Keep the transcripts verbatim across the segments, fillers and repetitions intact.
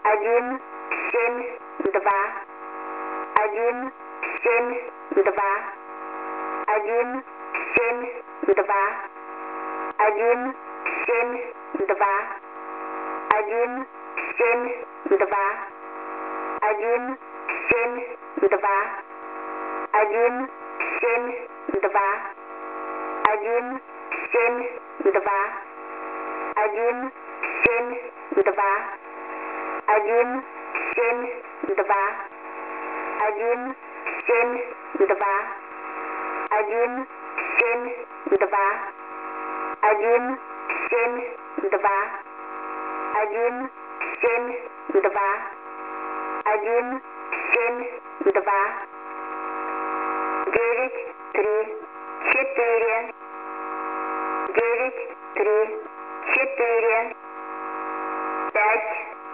один, семь, два, один, семь, два, один, семь, два, один, семь, два, один, семь, два, один, семь, два, один, семь, два, один, семь, два, один, семь, два, один, семь, два, один, семь, два, один, семь, два, один, семь, два, один, семь, два, один, семь, два, девять, три, четыре, девять, три, четыре, пять,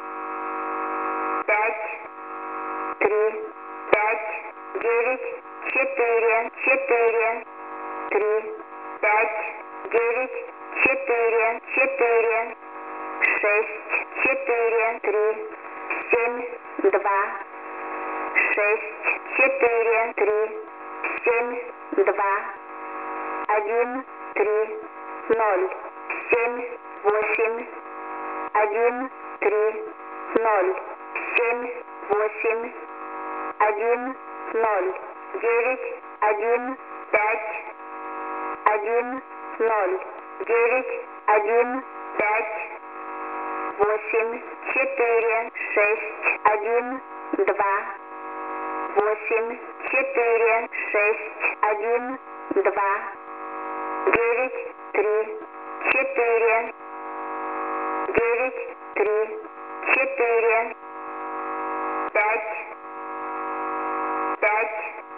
пять, три, пять, девять, четыре, четыре, три, пять, девять, четыре, четыре, шесть, четыре, три, семь, два, шесть, четыре, три, семь, два, один, три, ноль, семь, восемь, один, три, ноль, семь, восемь, один, ноль, девять, один, пять, один, ноль, девять, один, пять, восемь, четыре, шесть, один, два, восемь, четыре, шесть, один, два, девять, три, четыре, девять, три, четыре, пять, пять,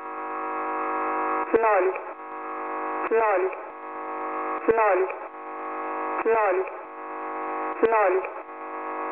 ноль, ноль, ноль, ноль, ноль.